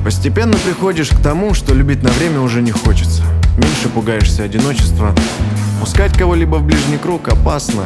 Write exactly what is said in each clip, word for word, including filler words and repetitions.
Постепенно приходишь к тому, что любить на время уже не хочется. Меньше пугаешься одиночества. Пускать кого-либо в ближний круг опасно,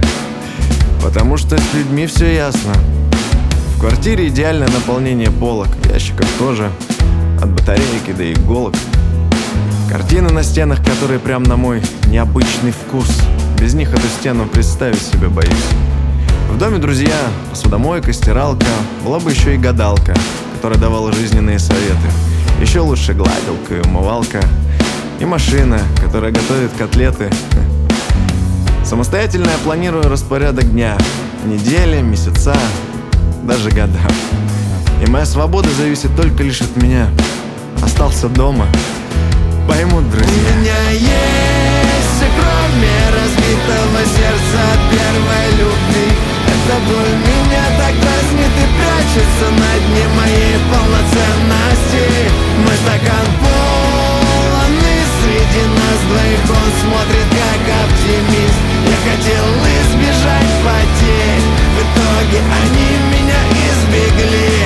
потому что с людьми все ясно. В квартире идеальное наполнение полок, ящиков тоже, от батарейки до иголок. Картины на стенах, которые прям на мой необычный вкус. Без них эту стену представить себе боюсь. В доме друзья, посудомойка, стиралка, была бы еще и гадалка, которая давала жизненные советы. Еще лучше гладилка и умывалка. И машина, которая готовит котлеты. Самостоятельно я планирую распорядок дня, недели, месяца, даже года. И моя свобода зависит только лишь от меня. Остался дома, поймут друзья. У меня есть все, кроме разбитого сердца от первой любви. Эта боль меня так дразнит и прячется на дне моей полноценности. Мой стакан полон, и среди нас двоих он смотрит как оптимист. Я хотел избежать потерь, в итоге они меня избегли.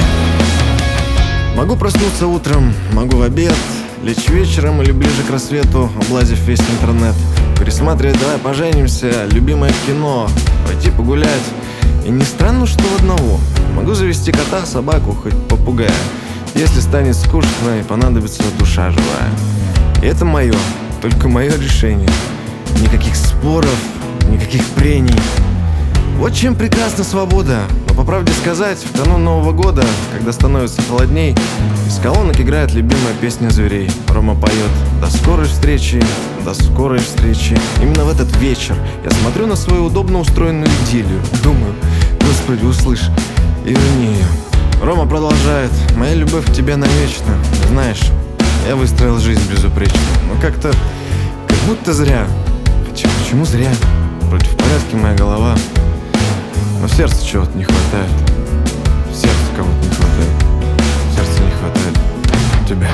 Могу проснуться утром, могу в обед, лечь вечером или ближе к рассвету, облазив весь интернет, пересматривать «Давай поженимся», любимое кино, пойти погулять. И не странно, что в одного. Могу завести кота, собаку, хоть попугая, если станет скучно и понадобится душа живая. И это мое, только мое решение. Никаких споров, никаких прений. Вот чем прекрасна свобода. Но по правде сказать, в канун Нового года, когда становится холодней, из колонок играет любимая песня зверей. Рома поет: до скорой встречи, до скорой встречи. Именно в этот вечер я смотрю на свою удобно устроенную идиллию. Думаю: Господи, услышь и верни ее. Рома продолжает: моя любовь к тебе навечно. Знаешь, я выстроил жизнь безупречно, но как-то, как будто зря. Хотя почему зря? Вроде в порядке моя голова, но в сердце чего-то не хватает. В сердце кого-то не хватает. В сердце не хватает тебя.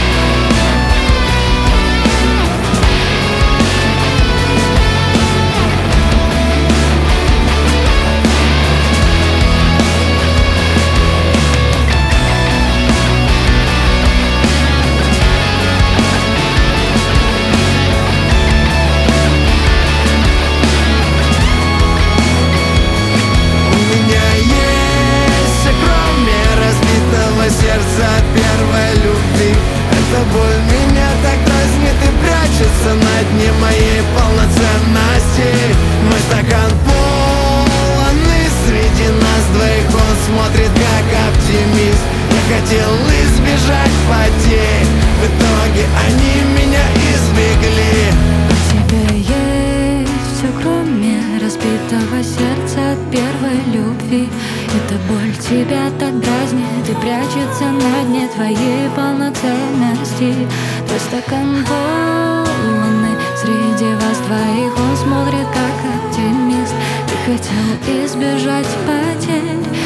Сердце от первой любви. Эта боль меня так дразнит и прячется на дне моей полноценности. Мой стакан полон, и среди нас двоих он смотрит как оптимист. Я хотел избежать потерь, в итоге они меня избегли. У тебя есть все, кроме разбитого сердца от первой любви. Эта боль тебя так дразнит и прячется на дне твоей полноценности. Твой стакан полон, и среди вас двоих он смотрит как оптимист. Ты хотел избежать потерь,